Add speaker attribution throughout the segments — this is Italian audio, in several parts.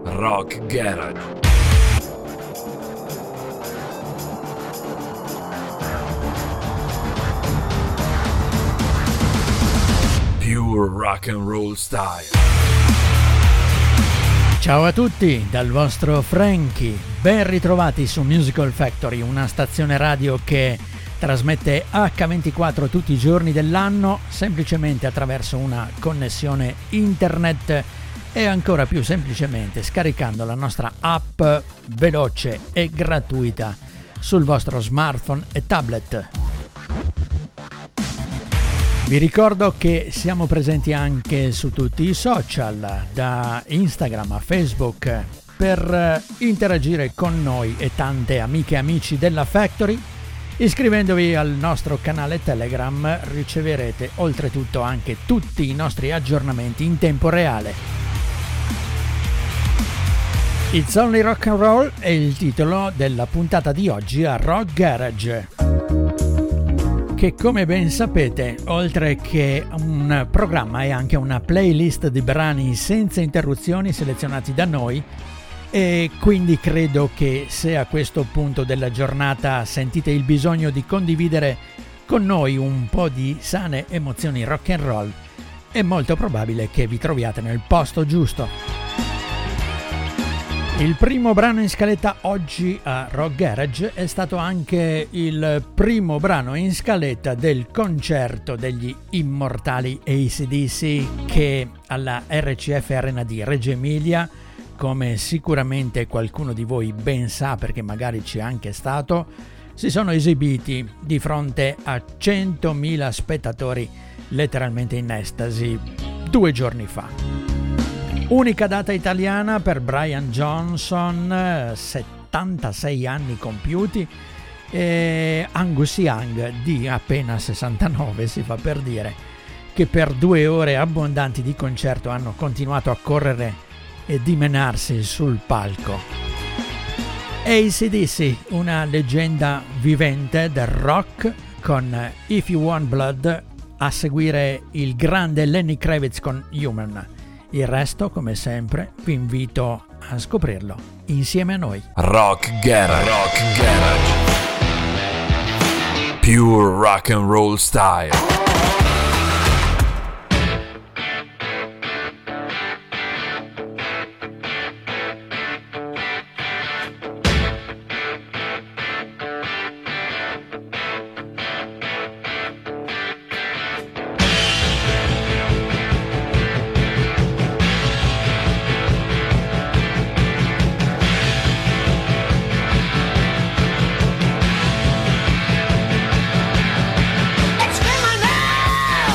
Speaker 1: Rock Garage. Pure rock and roll style.
Speaker 2: Ciao a tutti, dal vostro Frankie. Ben ritrovati su Musical Factory, una stazione radio che trasmette H24 tutti i giorni dell'anno, semplicemente attraverso una connessione internet e ancora più semplicemente scaricando la nostra app veloce e gratuita sul vostro smartphone e tablet. Vi ricordo che siamo presenti anche su tutti i social, da Instagram a Facebook, per interagire con noi e tante amiche e amici della Factory. Iscrivendovi al nostro canale Telegram riceverete oltretutto anche tutti i nostri aggiornamenti in tempo reale. It's Only Rock and Roll è il titolo della puntata di oggi a Rock Garage, che come ben sapete, oltre che un programma, è anche una playlist di brani senza interruzioni selezionati da noi, e quindi credo che se a questo punto della giornata sentite il bisogno di condividere con noi un po' di sane emozioni rock and roll, è molto probabile che vi troviate nel posto giusto. Il primo brano in scaletta oggi a Rock Garage è stato anche il primo brano in scaletta del concerto degli immortali AC/DC che alla RCF Arena di Reggio Emilia, come sicuramente qualcuno di voi ben sa perché magari ci è anche stato, si sono esibiti di fronte a 100.000 spettatori letteralmente in estasi 2 giorni fa. Unica data italiana per Brian Johnson, 76 anni compiuti, e Angus Young di appena 69, si fa per dire, che per 2 ore abbondanti di concerto hanno continuato a correre e dimenarsi sul palco. AC/DC, una leggenda vivente del rock, con If You Want Blood, a seguire il grande Lenny Kravitz con Human. Il resto, come sempre, vi invito a scoprirlo insieme a noi.
Speaker 1: Rock Garage. Rock Garage. Pure rock and roll style.
Speaker 3: It's criminal!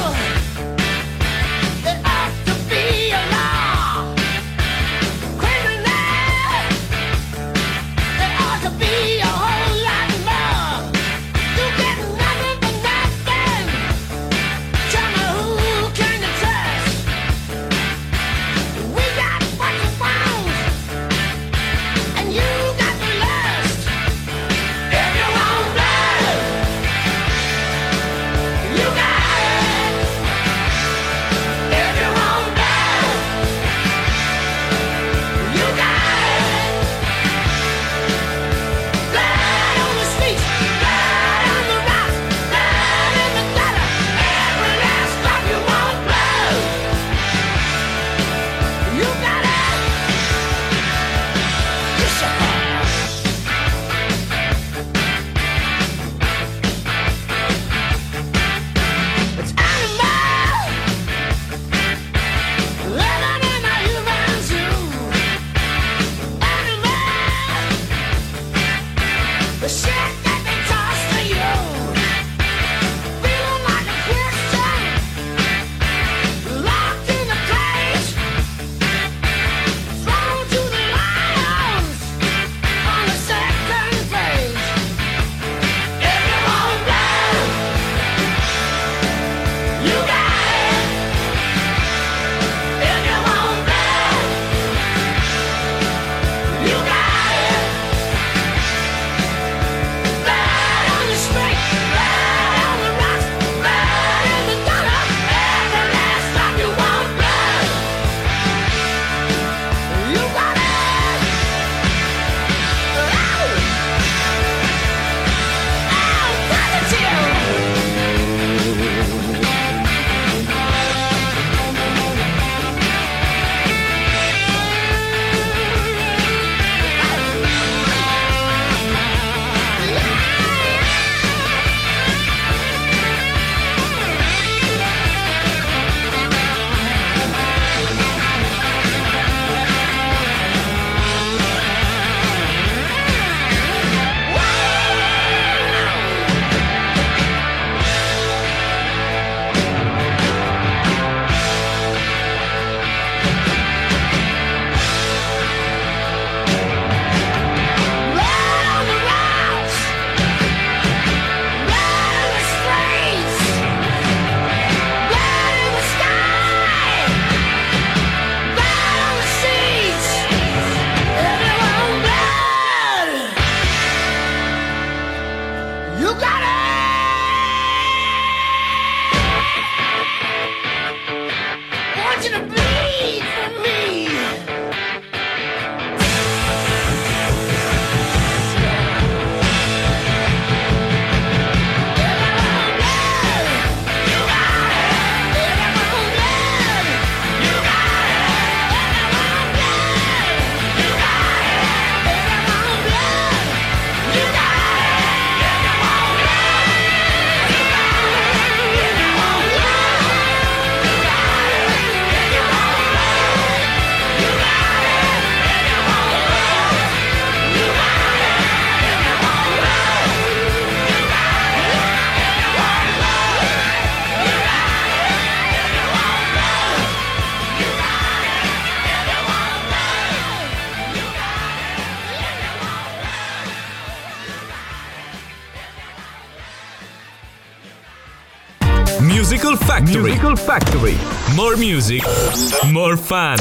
Speaker 3: Musical Factory. Musical Factory. More music, more fun.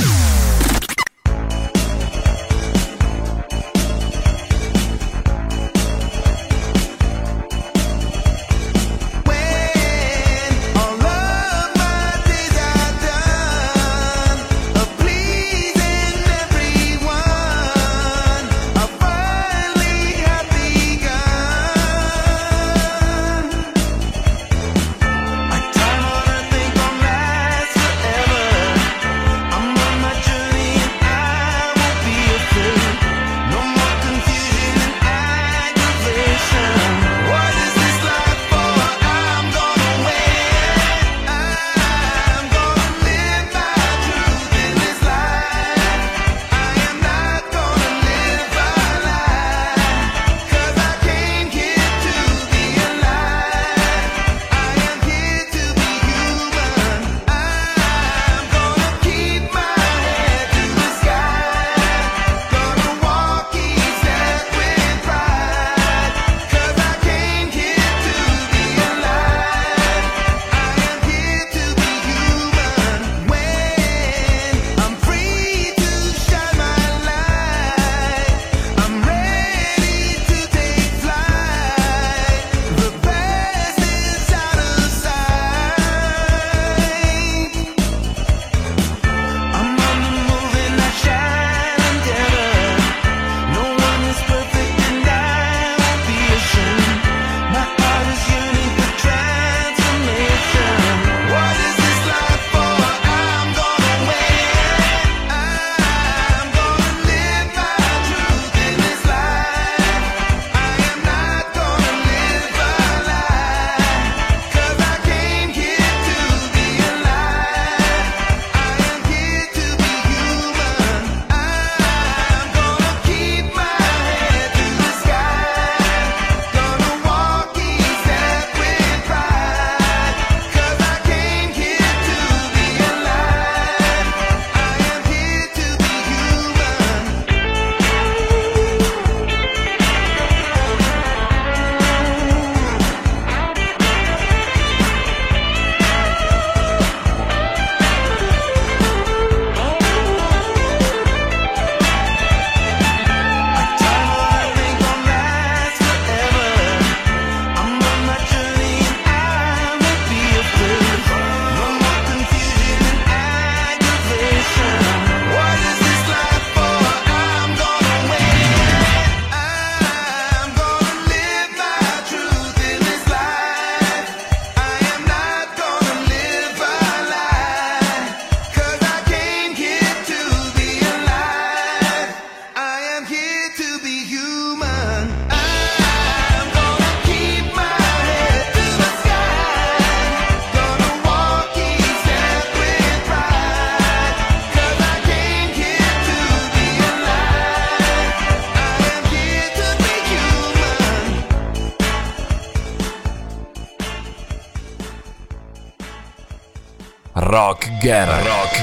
Speaker 1: Rock Garage.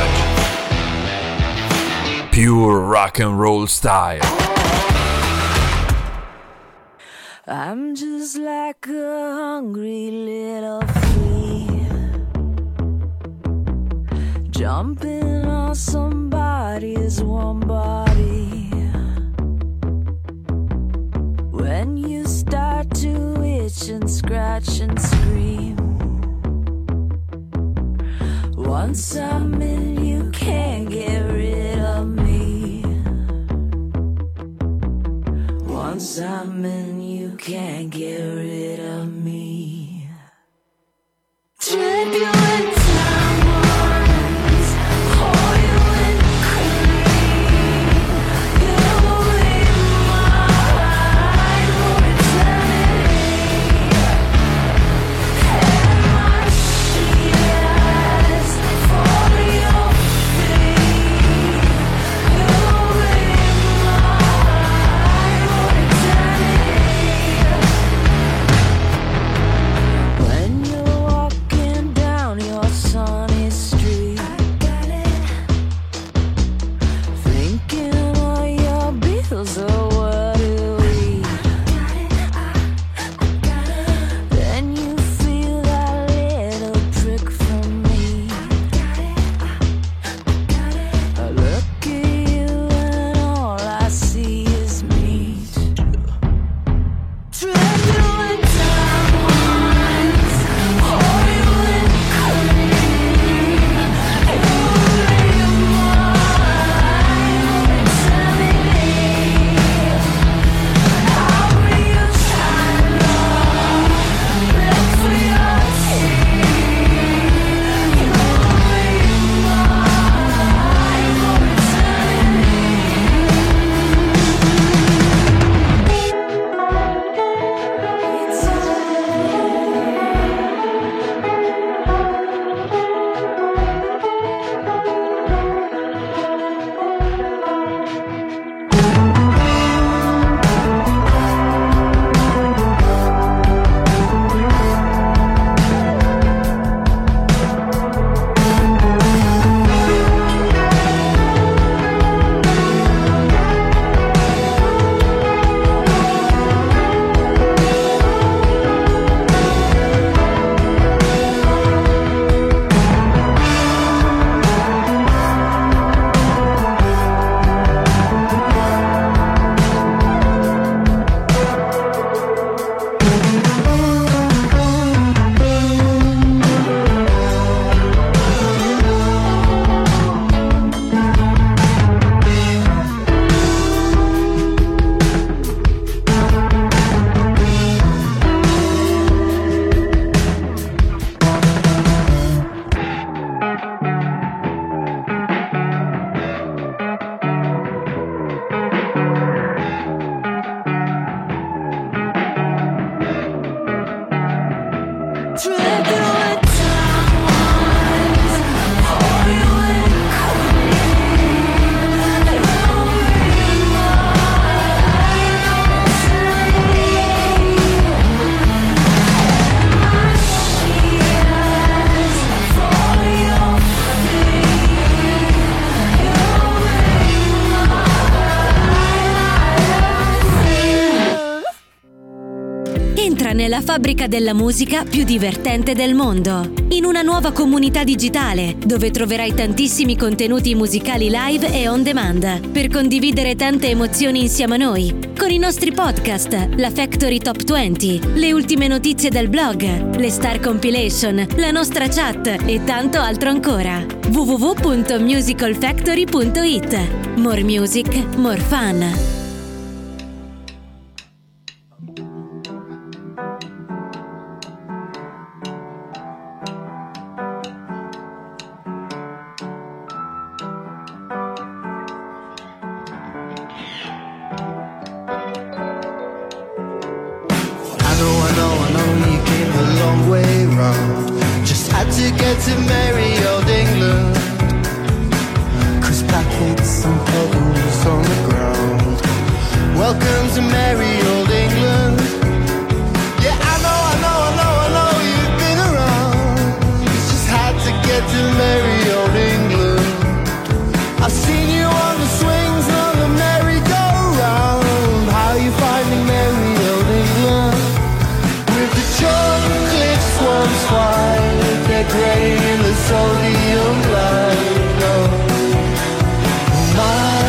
Speaker 1: Pure rock and roll style.
Speaker 4: I'm just like a hungry little flea, jumping on somebody's warm body. When you start to itch and scratch and scream, once I'm in, you can't get rid of me. Once I'm in, you can't get rid of me. Trip you in diamonds, pour you in cream. You'll be mine for eternity. And my sheets for your feet. You'll be mine for eternity.
Speaker 5: Entra nella fabbrica della musica più divertente del mondo, in una nuova comunità digitale dove troverai tantissimi contenuti musicali live e on demand per condividere tante emozioni insieme a noi, con i nostri podcast, la Factory Top 20, le ultime notizie del blog, le Star Compilation, la nostra chat e tanto altro ancora. www.musicalfactory.it. More music, more fun.
Speaker 6: To merry old England, 'cause packets and pebbles on the ground. Welcome to merry old England. Yeah, I know you've been around. Just had to get to merry old England. I've seen you on the swings on the merry-go-round. How you finding merry old England? With the chocolate swans fly, they're grey in the sodium light. Oh, my.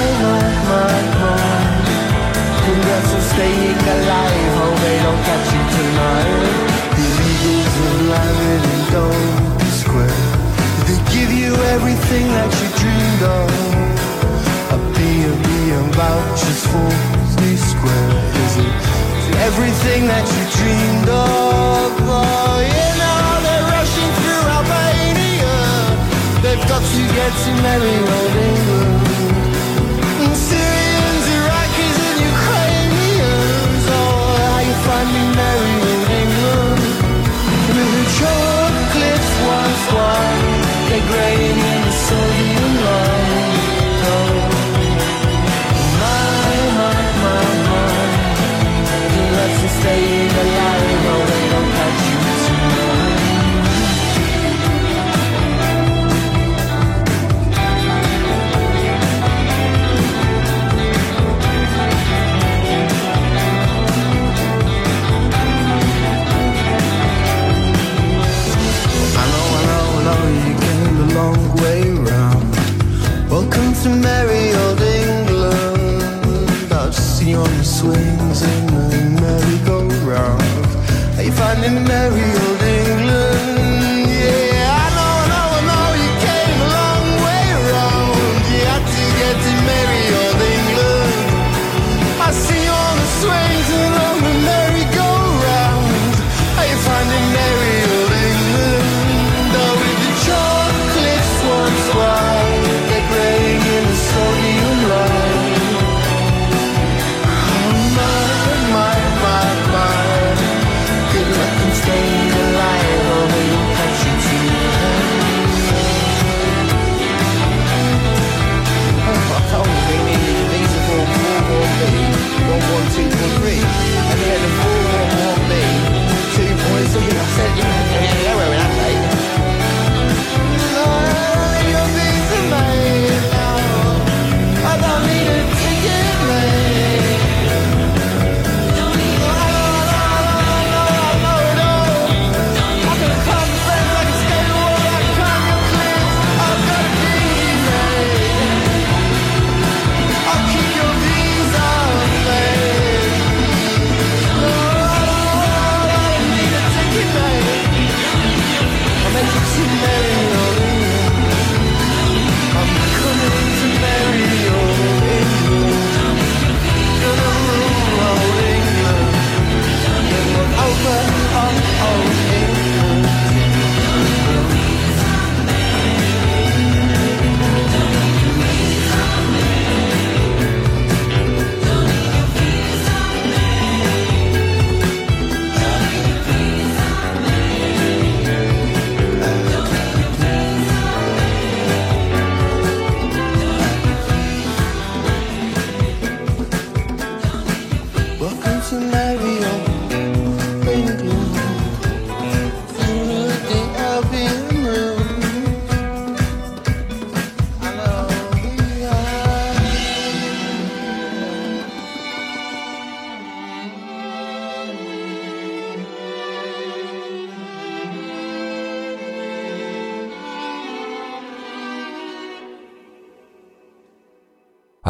Speaker 6: Congrats on staying alive. Hope they don't catch you tonight. The illegals are landed in Dome Square. They give you everything that you dreamed of. A B&B and vouchers for Disney Square. Is it everything that you dreamed of? Oh, you know they're rushing through Albania. They've got to get to merry old England. And Syrians, Iraqis and Ukrainians, oh, how you finding merry old England? With the chocolate swans fly, they're graying in the sodium light. Oh, my. Let's stay alive, oh, they don't catch you tonight.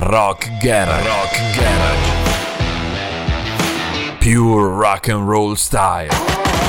Speaker 1: Rock Garage. Rock Garage. Pure rock and roll style.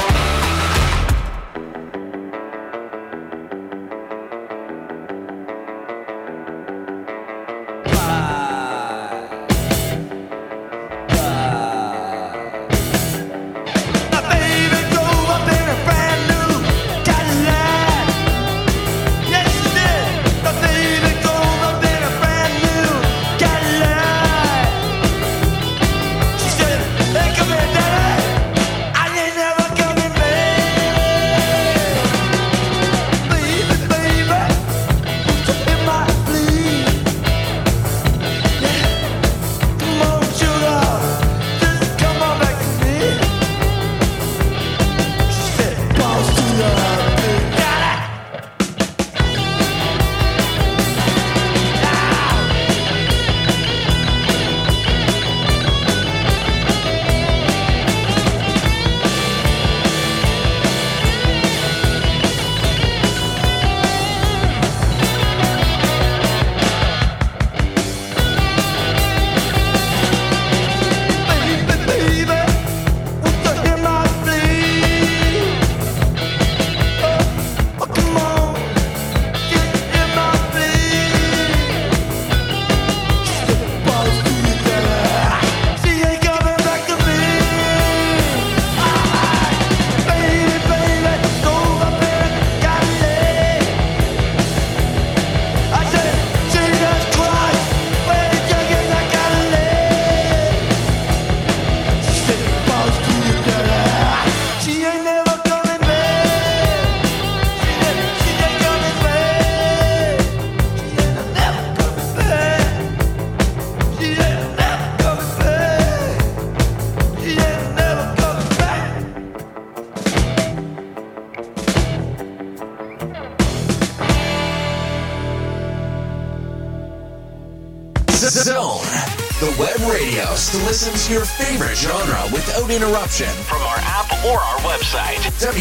Speaker 7: Zone, the web radio to listen to your favorite genre without interruption from our app or our website,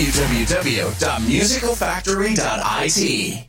Speaker 7: www.musicalfactory.it.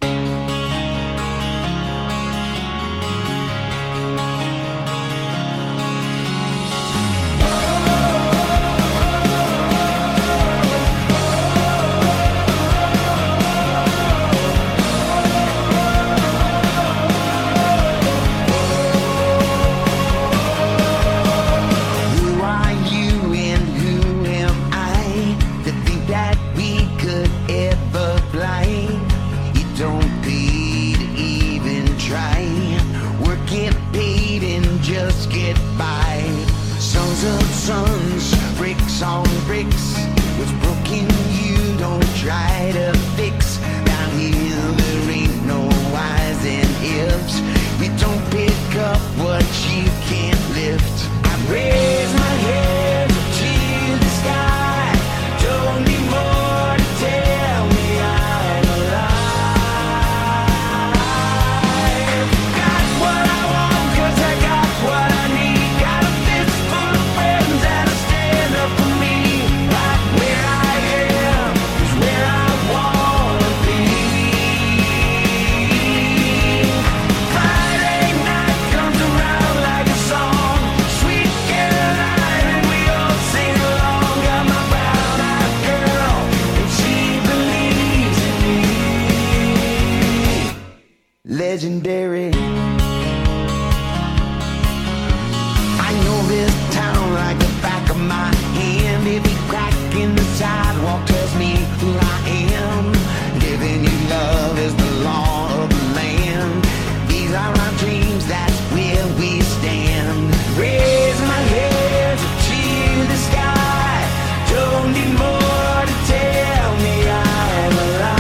Speaker 6: Legendary. I know this town like the back of my hand. Every crack in the sidewalk tells me who I am. Living in love is the law of the land. These are our dreams, that's where we stand. Raise my head to the sky. Don't need more to tell me I'm alive.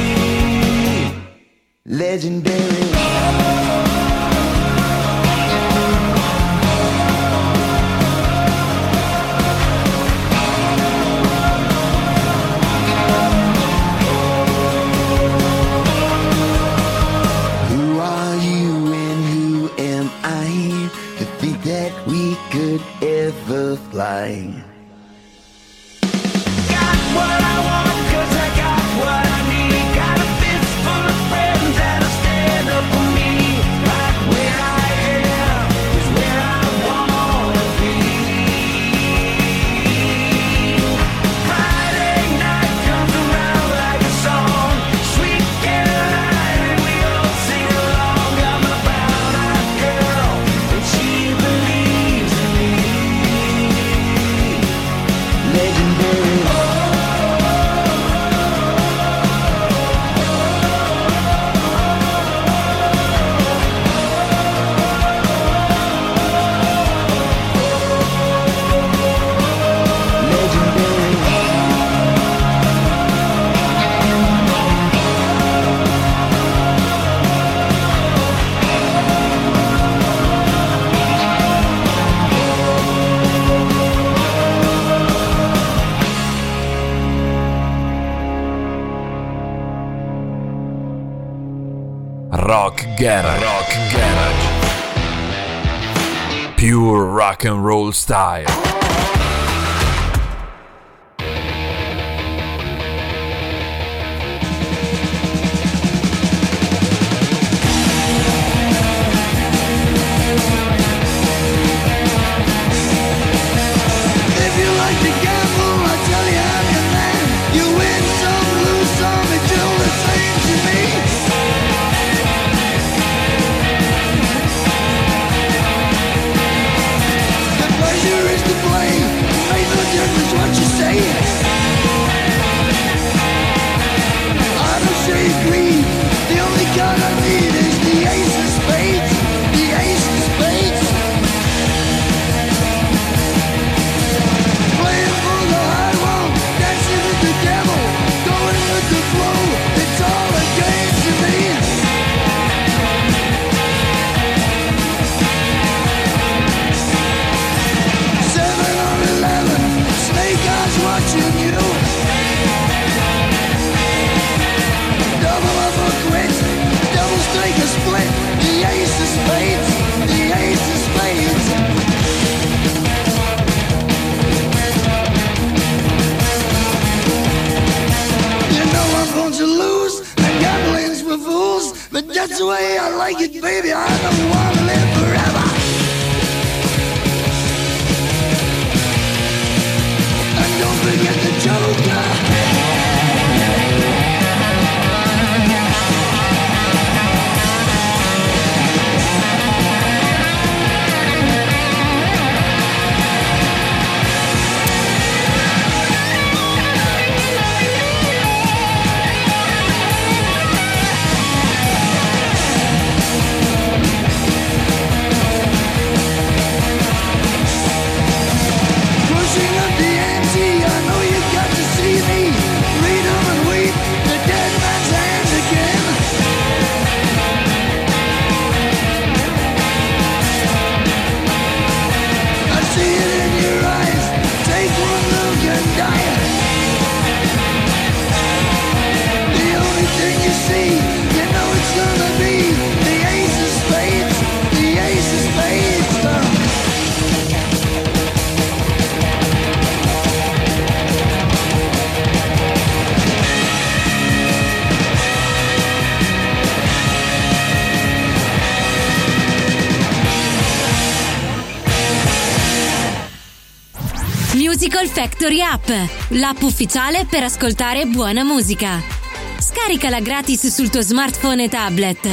Speaker 6: Legendary.
Speaker 1: Rock Garage. Pure rock and roll style.
Speaker 6: That's the way I like it, baby. I don't want to live forever. And don't forget the Joker.
Speaker 5: Musical Factory App, l'app ufficiale per ascoltare buona musica. Scaricala gratis sul tuo smartphone e tablet.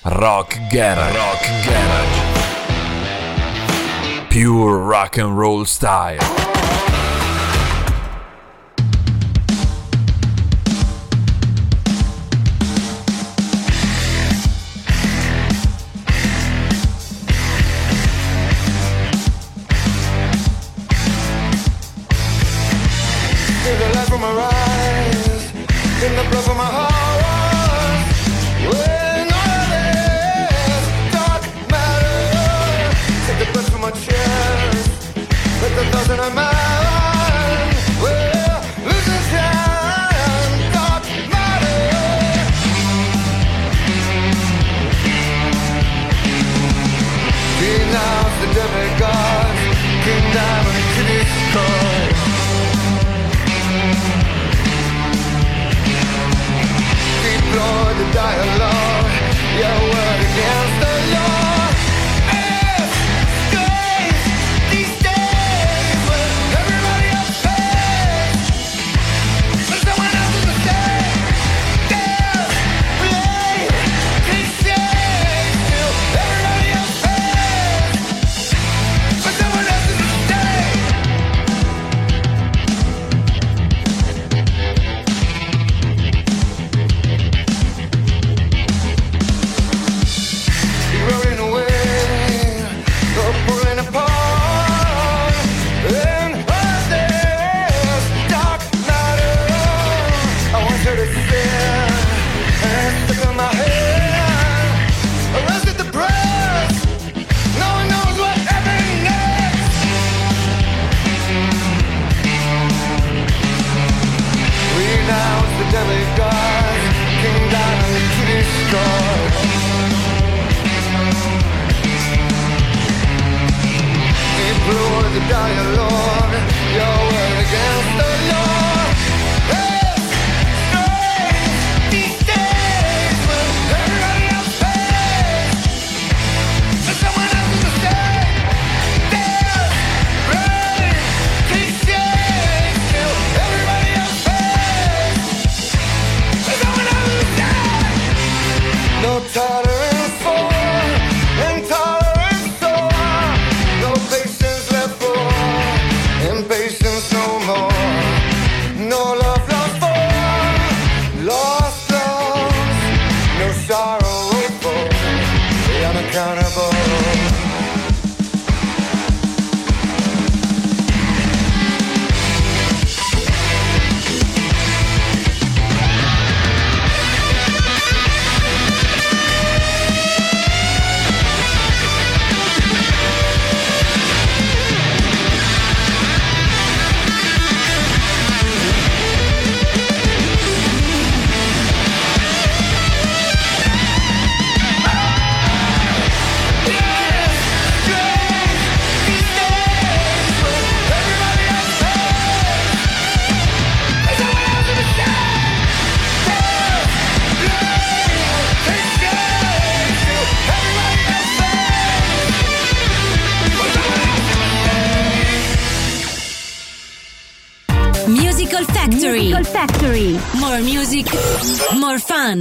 Speaker 1: Rock Garage. Pure rock and roll style.
Speaker 5: Musical Factory. More music, more fun.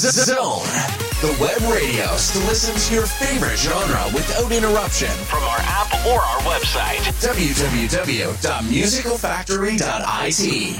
Speaker 7: Zone, the web radios to listen to your favorite genre without interruption from our app or our website, www.musicalfactory.it.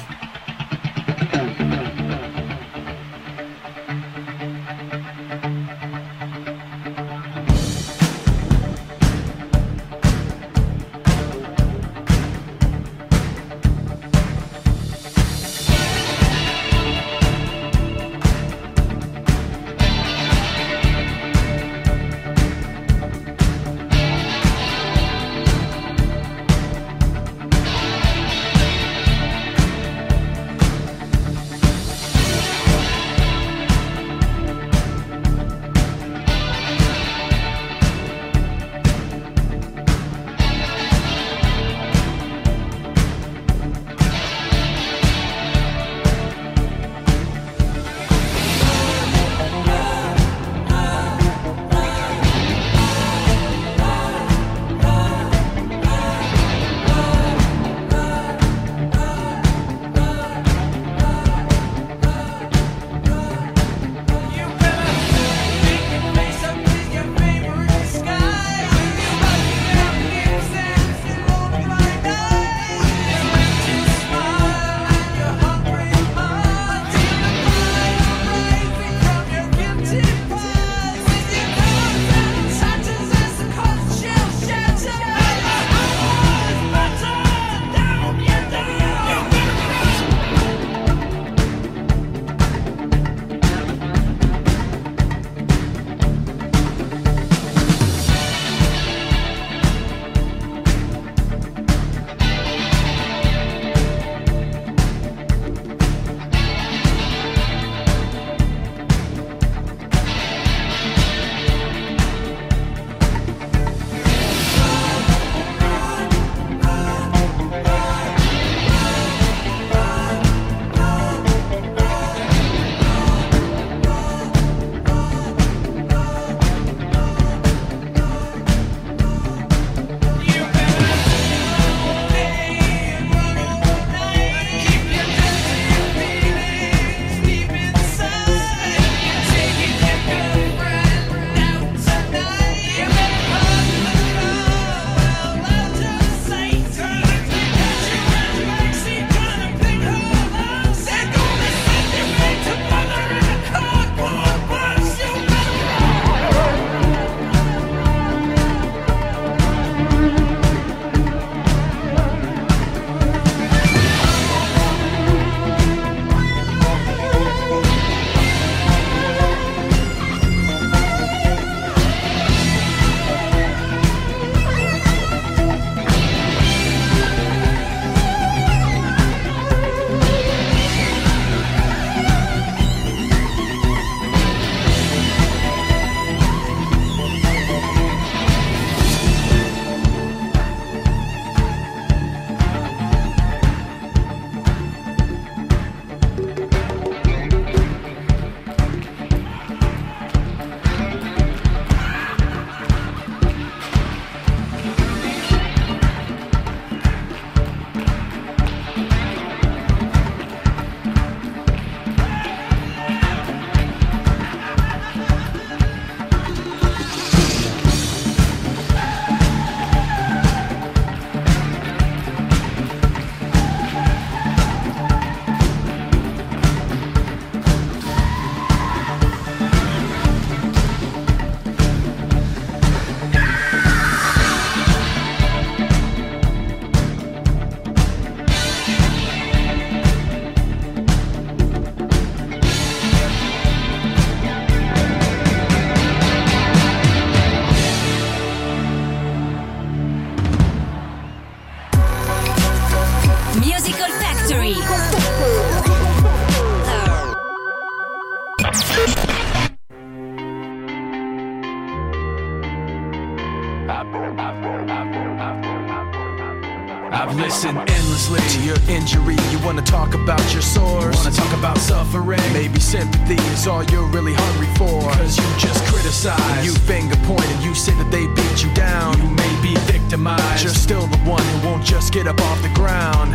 Speaker 8: I've listened endlessly to your injury. You wanna talk about your sores, wanna talk about suffering. Maybe sympathy is all you're really hungry for. Cause you just criticize, you finger point and you say that they beat you down. You may be victimized, you're still the one who won't just get up off the ground.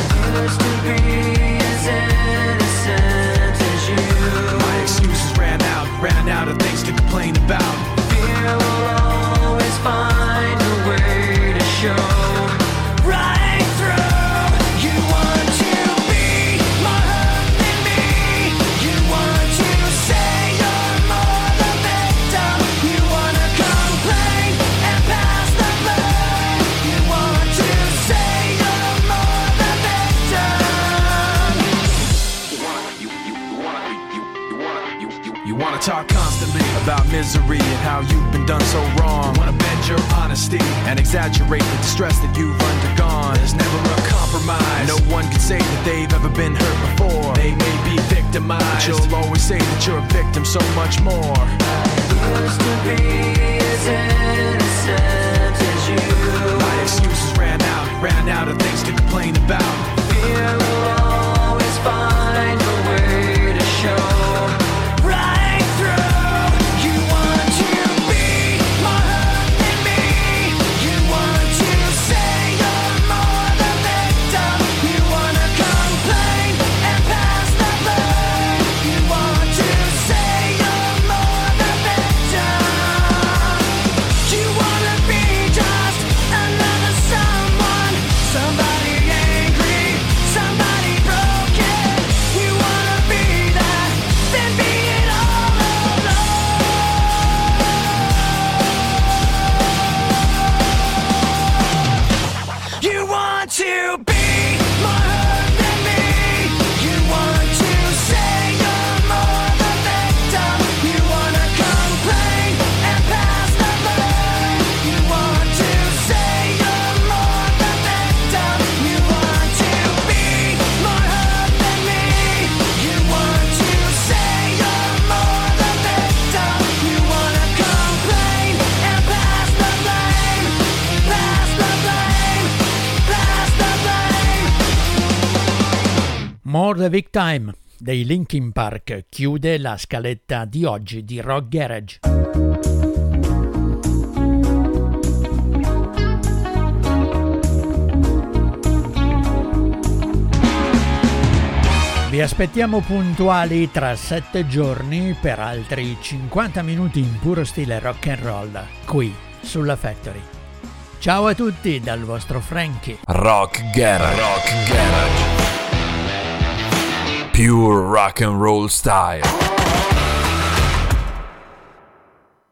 Speaker 8: I used to be as innocent as you. My excuses ran Wanna talk constantly about misery and how you've been done so wrong. Wanna bend your honesty and exaggerate the distress that you've undergone. There's never a compromise. No one can say that they've ever been hurt before. They may be victimized, but you'll always say that you're a victim so much more.
Speaker 4: Used to be as innocent as you.
Speaker 8: My excuses ran out of things to complain about.
Speaker 4: Fear will always find a way to show. Right through, you want to be more hurt than me. You want to say you're more the victim. You want to complain and pass the blame. You want to say you're more the victim. You want to be just another someone. Somebody angry, somebody broken. You wanna be that, then be it all alone. You want to be more hurt than me. You want to say you're more the victim. You wanna complain and pass the blame. You want to say you're more the victim. You want to be more hurt than me. You want to say you're more the victim. You wanna complain and pass the blame. Pass the blame. Pass the blame.
Speaker 2: More the Victim dei Linkin Park chiude la scaletta di oggi di Rock Garage. Vi aspettiamo puntuali tra 7 giorni per altri 50 minuti in puro stile rock and roll qui sulla Factory. Ciao a tutti dal vostro Frankie.
Speaker 1: Rock Garage. Rock Garage. Pure rock and roll style.